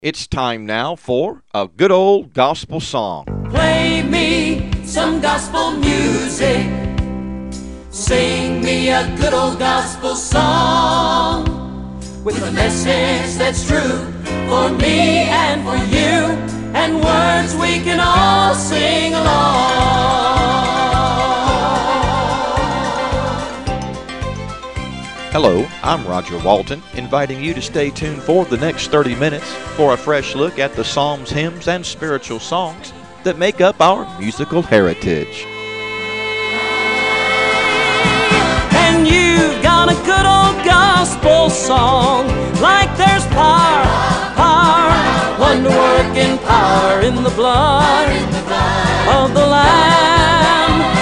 It's time now for a good old gospel song. Play me some gospel music. Sing me a good old gospel song with a message that's true for me and for you, and words we can all sing along. Hello, I'm Roger Walton, inviting you to stay tuned for the next 30 minutes for a fresh look at the psalms, hymns, and spiritual songs that make up our musical heritage. And you've got a good old gospel song, like there's power, wonder-working power in the blood of the Lamb.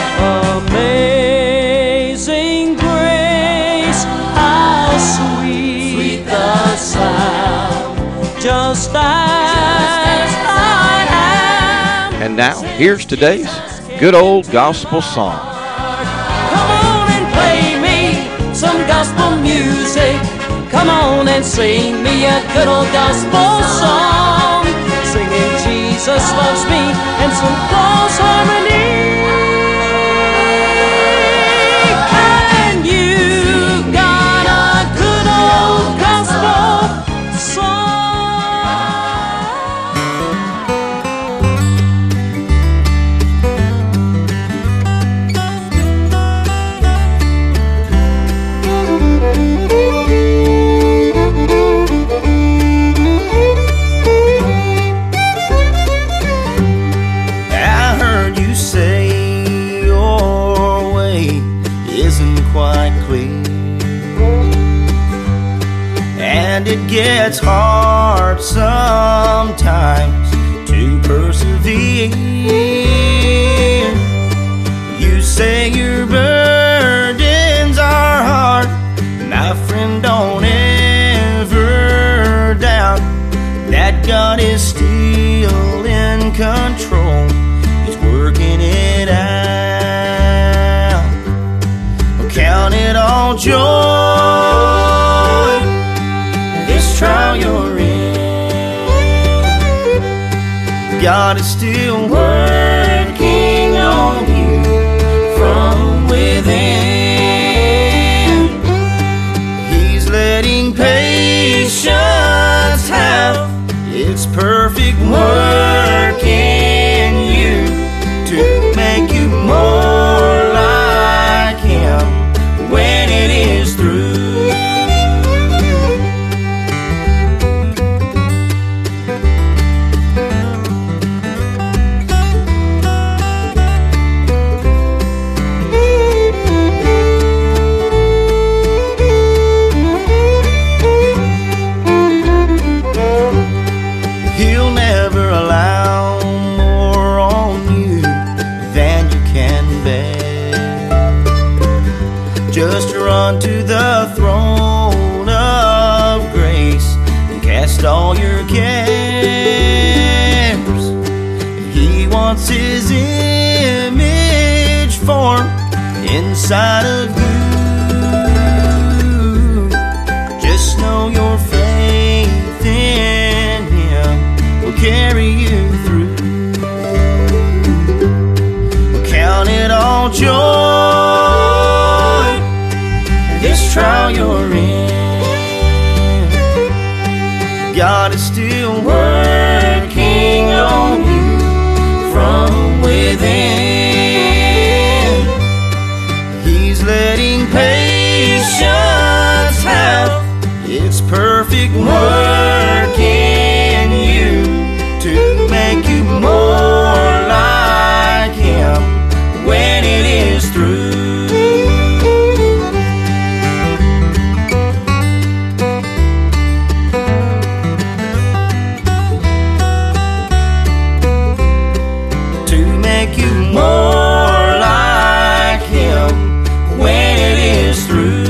Amazing grace, how sweet the sound, just as I am. And now, here's today's good old gospel song. Come on and play me some gospel music. Come on and sing me a good old gospel song, singing Jesus loves me and some close harmony. And you got a good old gospel song. And it gets hard sometimes to persevere. You say your burdens are hard, my friend, don't ever doubt that God is still in control. He's working it out. Count it all joy, this trial you're in. God is still working on you from within. He's letting patience have its perfect work in you to make you more like Him when it is through. He'll never allow more on you than you can bear. Just run to the throne of grace and cast all your cares. He wants His image formed inside of you. Just know your faith in Him will carry you through. Count it all joy, this trial you're in. God is still working on you from within. He's letting patience have its perfect work in you to make you more like Him when it is through. To make you more like Him when it is through.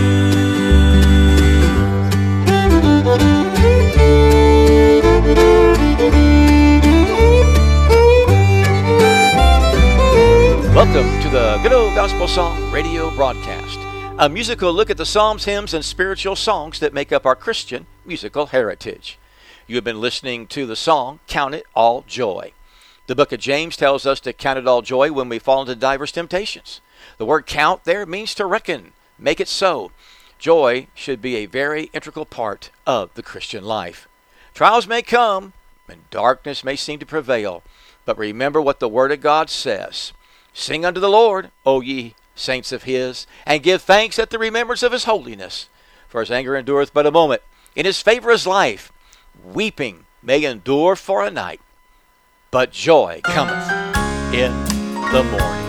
Welcome to the Good Old Gospel Song radio broadcast, a musical look at the psalms, hymns, and spiritual songs that make up our Christian musical heritage. You have been listening to the song, Count It All Joy. The book of James tells us to count it all joy when we fall into diverse temptations. The word count there means to reckon, make it so. Joy should be a very integral part of the Christian life. Trials may come and darkness may seem to prevail, but remember what the Word of God says. Sing unto the Lord, O ye saints of His, and give thanks at the remembrance of His holiness. For His anger endureth but a moment. In His favor is life. Weeping may endure for a night, but joy cometh in the morning.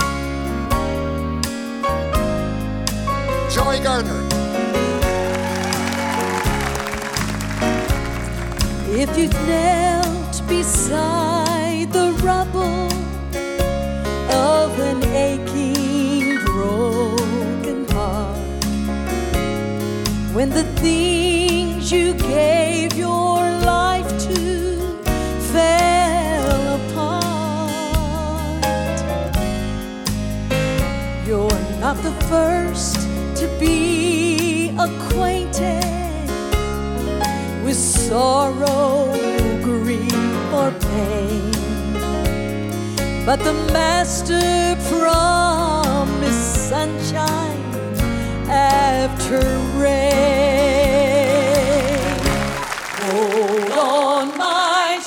Joey Gardner. If you've knelt beside the rubble of an aching, broken heart, when the things you gave your life to fell apart, you're not the first to be acquainted with sorrow, grief, or pain, but the Master promised sunshine after rain. Hold on, my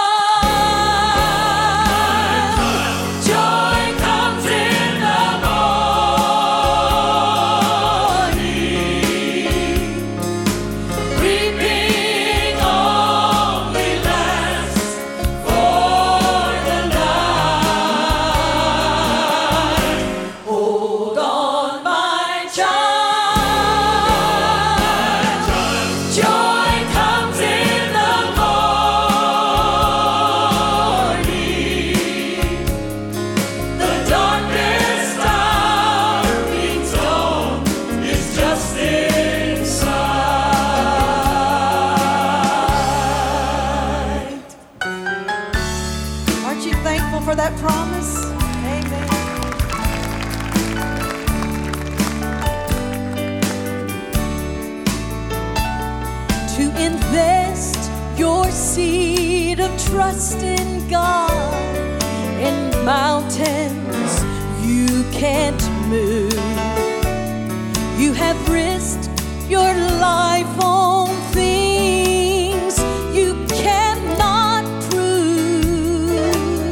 child, joy comes in the morning. Weeping only lasts for the night. Hold on, my child, joy comes in the morning. The darkest hour means dawn is just inside. Aren't you thankful for that promise? Amen. To invest your seed of trust in God in mountains you can't move. You have risked your life on things you cannot prove,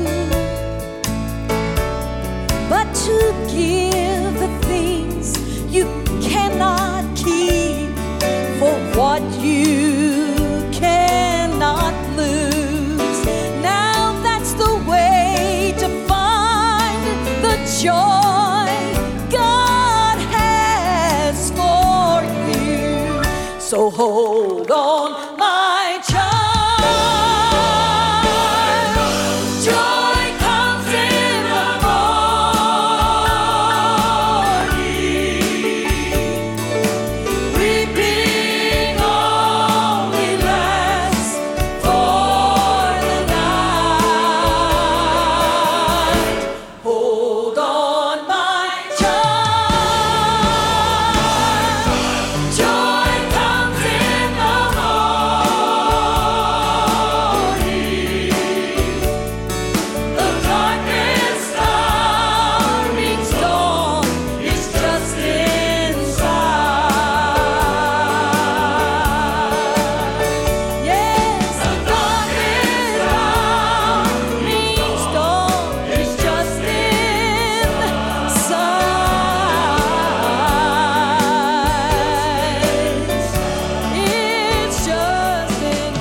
but to give the things you cannot keep for what you cannot lose. Now that's the way to find the joy God has for you. So hold on, my child, joy comes in the morning. Weeping only lasts for the night. Hold on, my child, joy comes in the morning. The darkest hour means dawn is just inside. Yes, the darkest hour means dawn is just inside. It's just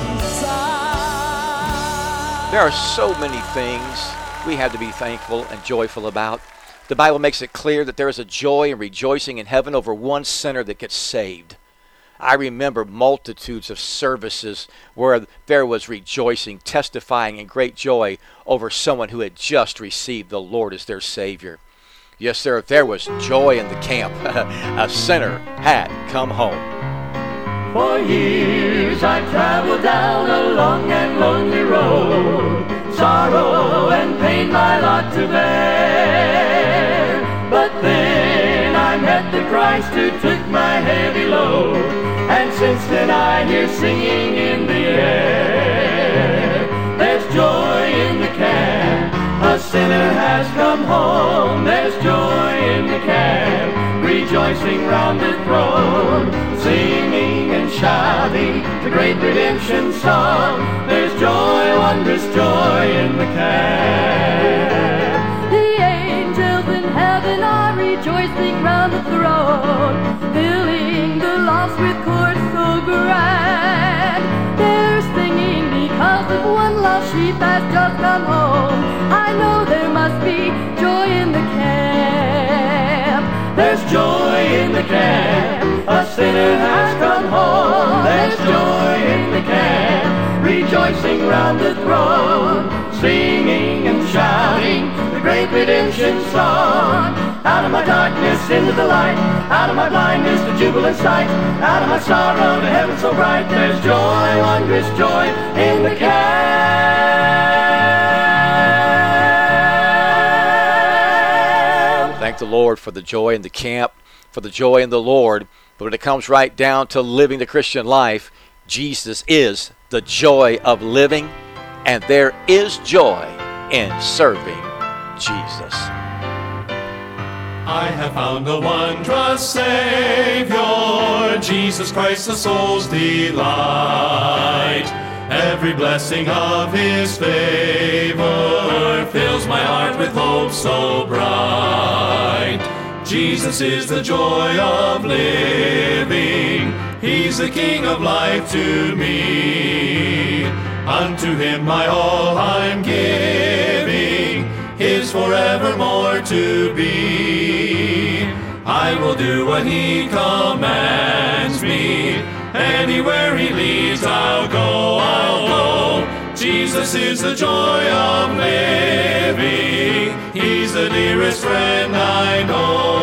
inside. There are so many things we have to be thankful and joyful about. The Bible makes it clear that there is a joy and rejoicing in heaven over one sinner that gets saved. I remember multitudes of services where there was rejoicing, testifying, and great joy over someone who had just received the Lord as their Savior. Yes, sir, there was joy in the camp. A sinner had come home. For years I traveled down a long and lonely road, sorrow and pain my lot to bear. But then I met the Christ who took my heavy load and dance instant I hear singing in the air. There's joy in the camp, a sinner has come home. There's joy in the camp, rejoicing round the throne, singing and shouting the great redemption song. There's joy, wondrous joy in the camp. The angels in heaven are rejoicing round the throne, filling the lost with chords so grand. They're singing because of one lost sheep has just come home. I know there must be joy in the camp. There's joy in the camp, a sinner has come home. There's joy in the camp, rejoicing round the throne, singing and shouting the great redemption song. Out of my darkness into the light, out of my blindness to jubilant sight, out of my sorrow to heaven so bright. There's joy, wondrous joy in the camp. Thank the Lord for the joy in the camp, for the joy in the Lord. But when it comes right down to living the Christian life, Jesus is the joy of living, and there is joy in serving Jesus. I have found a wondrous Savior, Jesus Christ the soul's delight. Every blessing of His favor fills my heart with hope so bright. Jesus is the joy of living, He's the King of life to me. Unto Him my all I'm giving, His forevermore to be. I will do what He commands me, anywhere He leads I'll go, I'll go. Jesus is the joy of living, He's the dearest friend I know.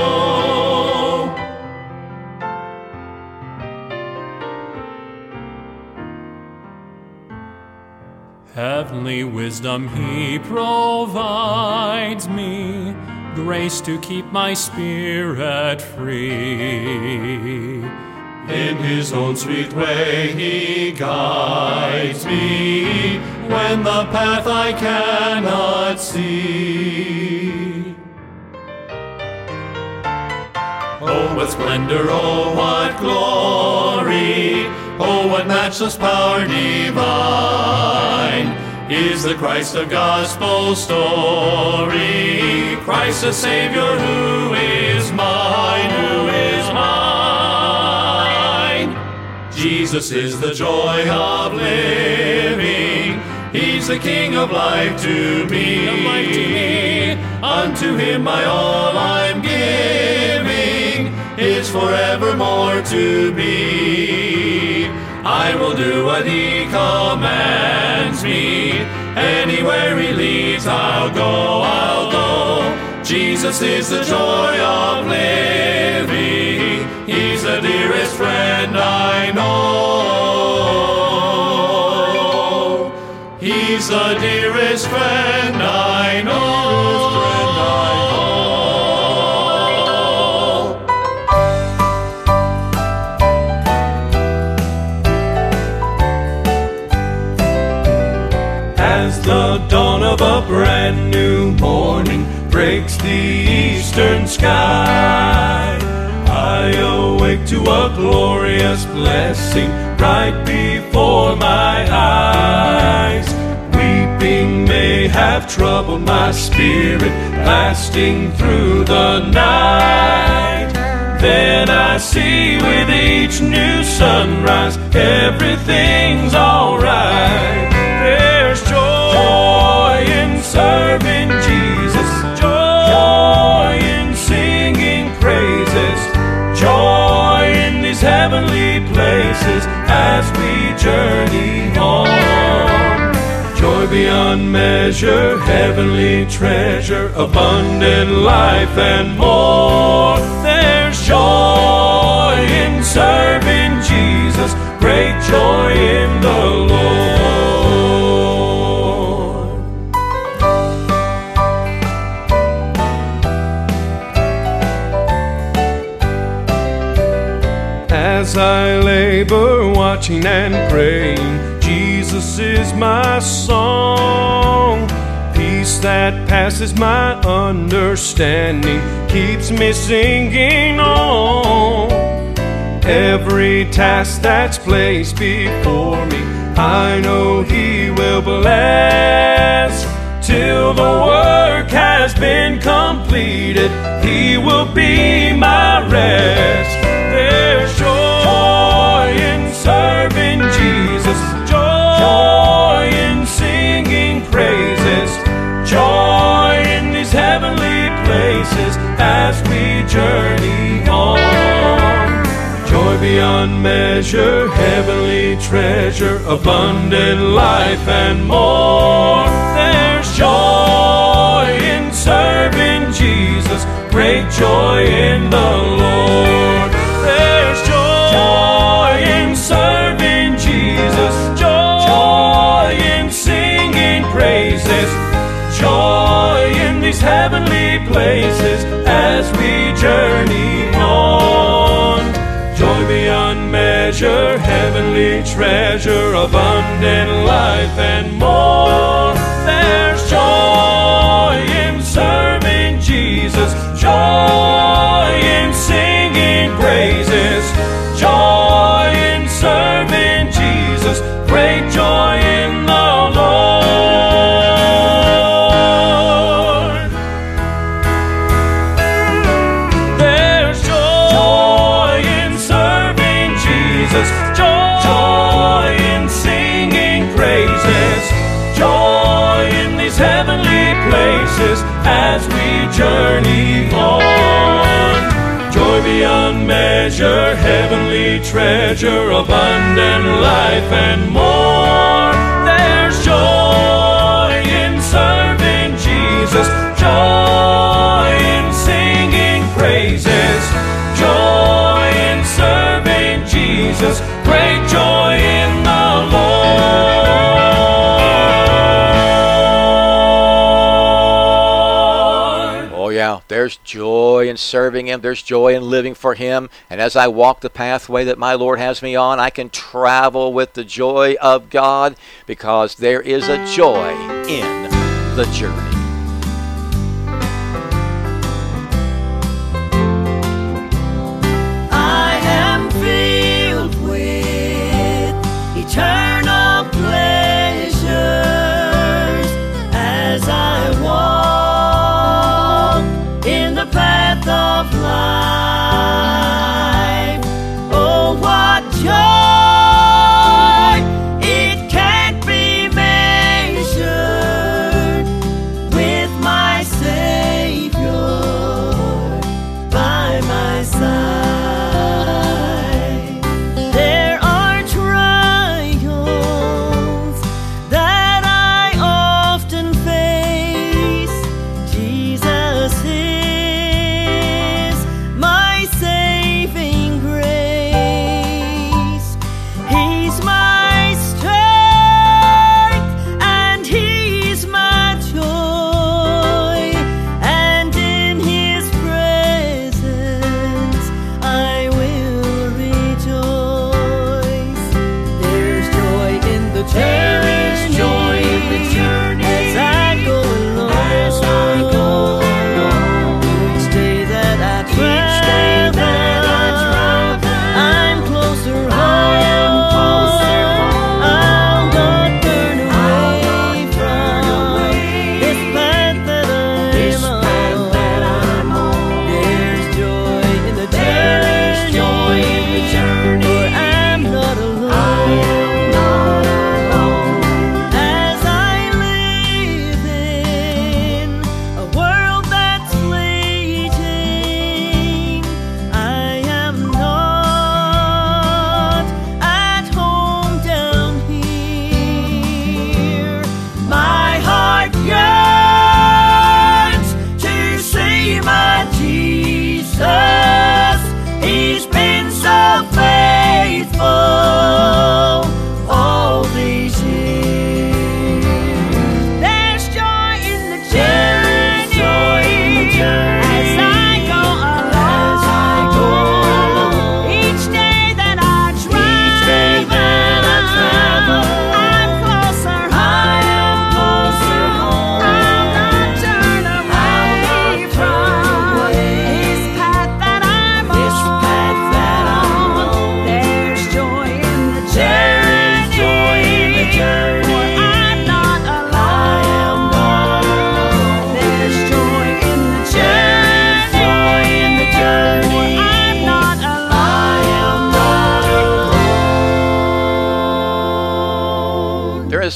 Heavenly wisdom He provides me, grace to keep my spirit free. In His own sweet way He guides me, when the path I cannot see. Oh, what splendor, oh, what glory, oh, what matchless power divine is the Christ of gospel story. Christ the Savior, who is mine, who is mine. Jesus is the joy of living, He's the King of life to me. Unto Him my all I'm giving, is forevermore to be. I will do what He commands me, anywhere He leads I'll go, I'll go. Jesus is the joy of living, He's the dearest friend I know. He's the dearest friend I know. As the dawn of a brand new morning breaks the eastern sky, I awake to a glorious blessing right before my eyes. Weeping may have troubled my spirit, lasting through the night. Then I see with each new sunrise, everything's alright. There's joy in serving Jesus, joy in singing praises, joy in these heavenly places as we journey on. Joy beyond measure, heavenly treasure, abundant life and more. There's joy in serving Jesus, great joy in the Lord. As I lay labor watching and praying. Jesus is my song. Peace that passes my understanding keeps me singing on. Every task that's placed before me, I know He will bless. Till the work has been completed, He will be my rest. There's joy in serving Jesus, joy in singing praises, joy in these heavenly places as we journey on. Joy beyond measure, heavenly treasure, abundant life and more. There's joy in serving Jesus, great joy in the Lord. There's joy in serving Jesus, joy in singing praises, joy in these heavenly places as we journey on. Joy beyond measure, heavenly treasure, abundant life and more. There's joy in serving Jesus, joy in singing praises, joy in serving Jesus, great joy in the Lord. There's joy in serving Jesus, joy in singing praises, joy in these heavenly places as we journey on. Joy beyond measure, heavenly treasure, abundant life and more. There's joy in serving Jesus, joy in singing praises, joy in serving Jesus, great joy in the Lord. Oh, yeah, there's joy in serving Him. There's joy in living for Him. And as I walk the pathway that my Lord has me on, I can travel with the joy of God because there is a joy in the journey. I am filled with eternal pleasures as I walk in the path of life. Oh, what joy! It can't be measured.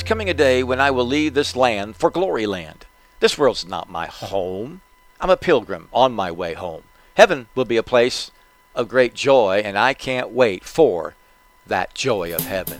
coming a day when I will leave this land for glory land. This world's not my home. I'm a pilgrim on my way home. Heaven will be a place of great joy, and I can't wait for that joy of heaven.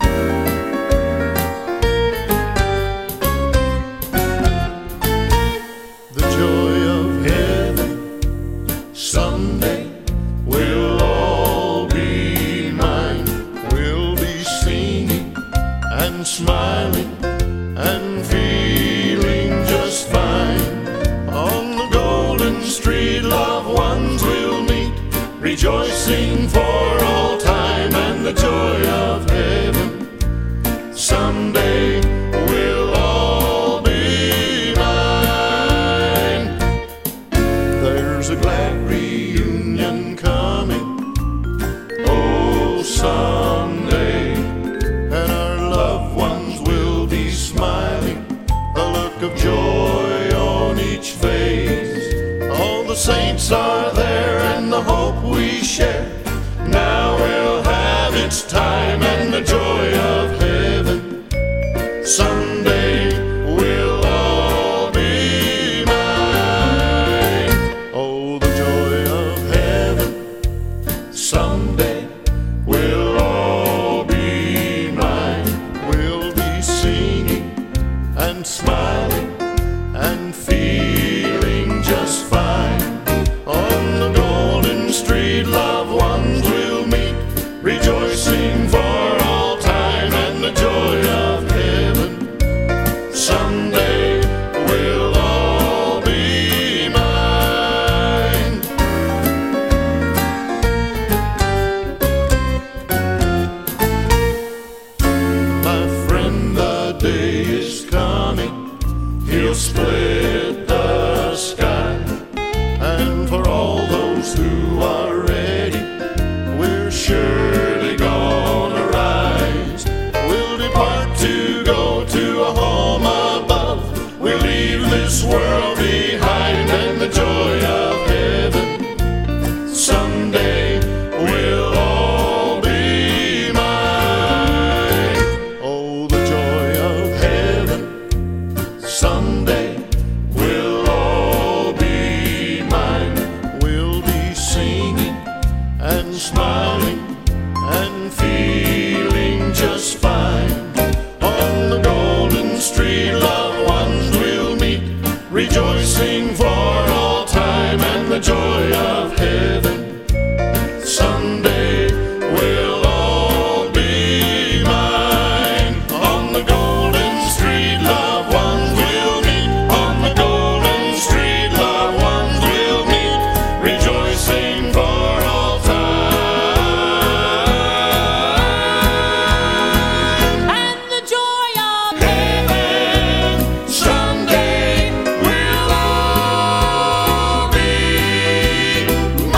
The joy of heaven someday will all be mine. We'll be singing and smiling and feeling just fine. On the golden street, loved ones will meet, rejoicing for all time, and the joy of heaven someday will all be mine. There's a glad reunion coming, oh, someday, and our loved ones will be smiling, a look of joy on each face. All the saints are there and the hope we share now will have its time, and the joy of heaven someday will all be mine. Oh, the joy of heaven someday will all be mine. We'll be singing and smiling and feeling just fine. On the golden street, loved ones will meet, rejoicing for all time, and the joy of heaven someday will all be mine. My friend, the day is coming, he'll split the sky, and for all those who are ready, we're surely gonna rise. We'll depart to go to a home above. We'll leave this world behind, and the joy of heaven someday will all be mine. Oh, the joy of heaven someday will all be mine. We'll be singing and smiling and feeling just fine. On the golden street, loved ones will meet, rejoicing for all time, and the joy of heaven someday will all be mine. On the golden street, loved ones will meet. On the golden street, loved ones will meet, rejoicing for all time, And the joy of heaven someday will all be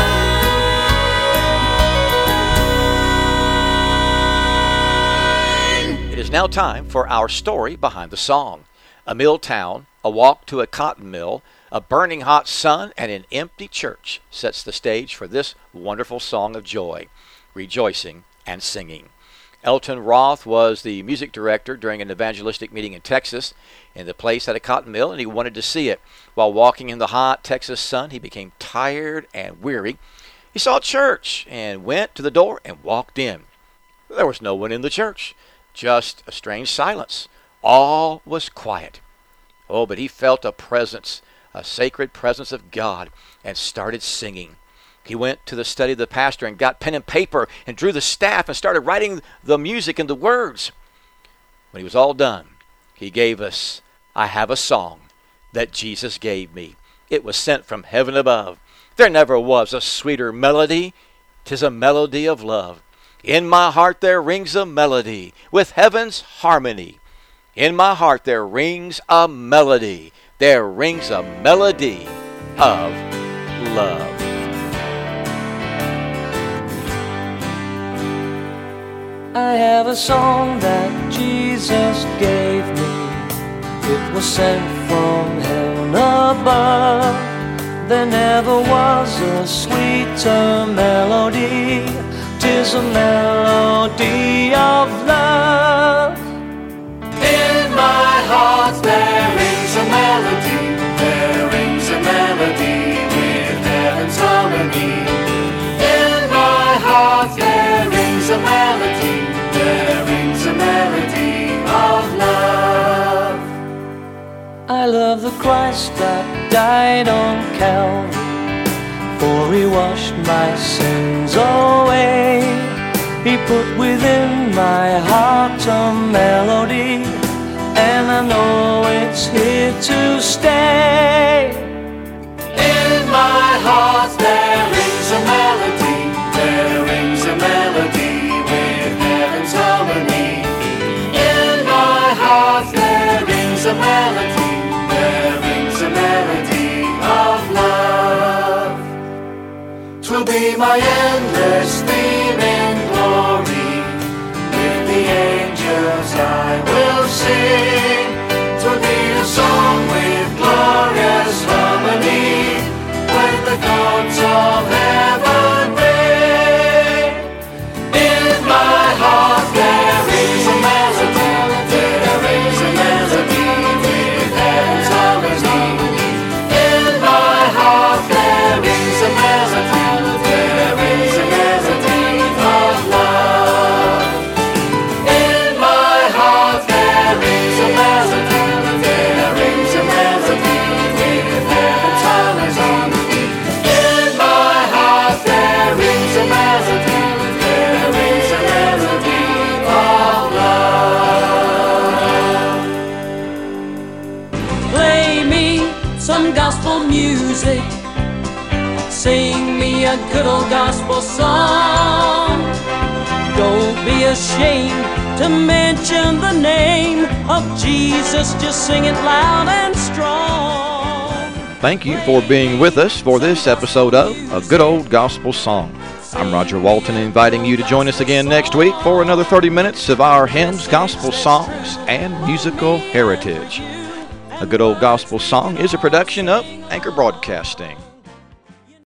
mine. It is now time for our story behind the song. A mill town, a walk to a cotton mill, a burning hot sun, and an empty church sets the stage for this wonderful song of joy, rejoicing and singing. Elton Roth was the music director during an evangelistic meeting in Texas. In the place had a cotton mill, and he wanted to see it. While walking in the hot Texas sun, he became tired and weary. He saw a church and went to the door and walked in. There was no one in the church, just a strange silence. All was quiet. Oh, but he felt a presence, a sacred presence of God, and started singing. He went to the study of the pastor and got pen and paper and drew the staff and started writing the music and the words. When he was all done, he gave us, "I have a song that Jesus gave me. It was sent from heaven above. There never was a sweeter melody. 'Tis a melody of love. In my heart there rings a melody with heaven's harmony. In my heart there rings a melody. There rings a melody of love." I have a song that Jesus gave me. It was sent from heaven above. There never was a sweeter melody. 'Tis a melody of love. In my love the Christ that died on Calvary, for he washed my sins away. He put within my heart a melody, and I know it's here to stay. In my heart there rings a melody, there rings a melody with heaven's harmony. In my heart there rings a melody, there rings a melody of love. 'Twill be my endless theme in glory, with the angels I will sing. 'Twill be a song with glorious harmony, when the gods of heaven ring. In my heart there is a melody, there is a melody with heaven's harmony. In my heart there is a melody, there is a melody of love. In my heart there is a melody, there is a melody with heaven's harmony. In my heart there is a melody, there is a melody of love. Play me some gospel music, sing me a good old gospel song. Don't be ashamed to mention the name of Jesus, just sing it loud and strong. Thank you for being with us for this episode of A Good Old Gospel Song. I'm Roger Walton, inviting you to join us again next week for another 30 minutes of our hymns, gospel songs, and musical heritage. A Good Old Gospel Song is a production of Anchor Broadcasting.